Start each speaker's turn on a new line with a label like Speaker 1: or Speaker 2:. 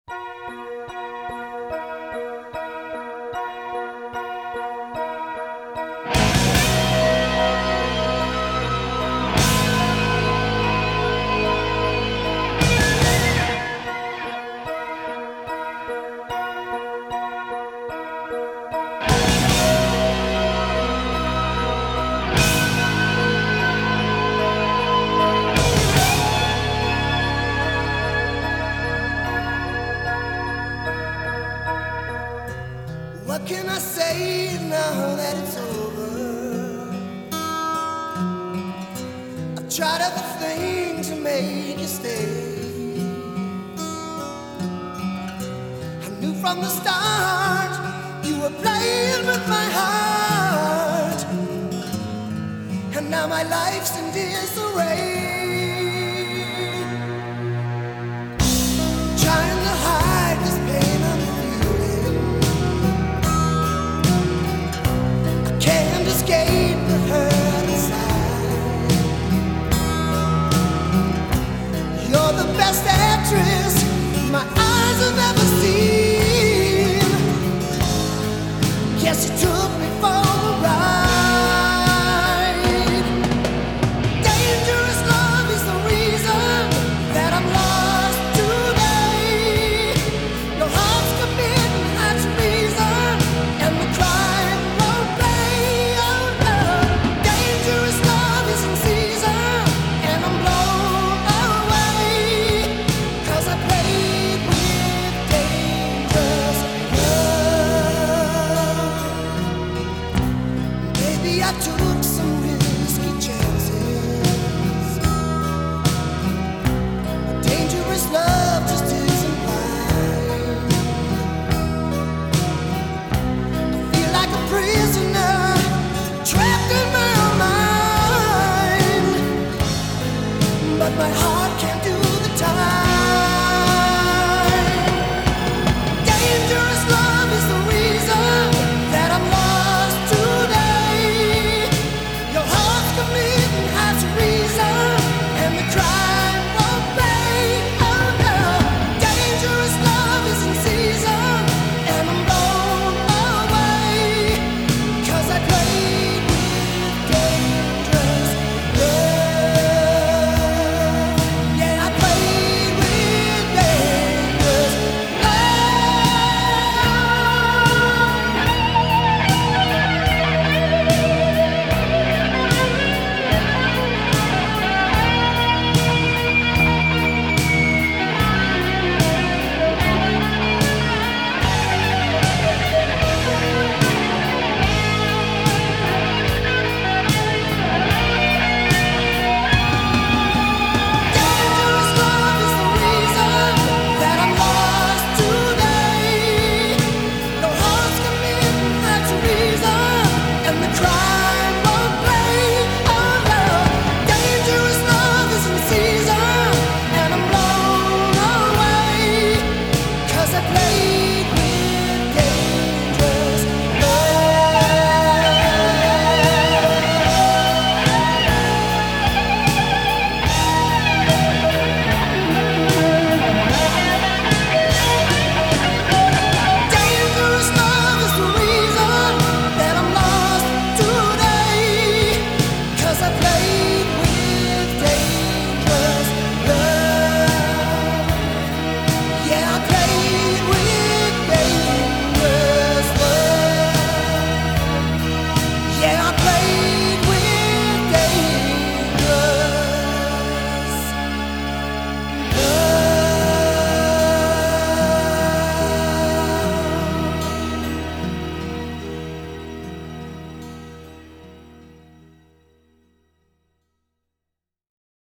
Speaker 1: What can I say now that it's over? I've tried everything to make you stay. I knew from the start you were playing with my heart, and now my life's in disarray. Trying to hide this pain I'm feeling, can't escape the hurt inside. You're the best actress my eyes have ever seen. Guess you took me for a ride. Dangerous love is the reason that I'm lost today. Your heart's committing high treason, and the crime won't play. Oh no, dangerous love is in season, and I'm blown away, 'cause I played with dangerous love. Maybe I took some risky chances. Dangerous love just isn't right. I feel like a prisoner trapped in my own mind, but my heart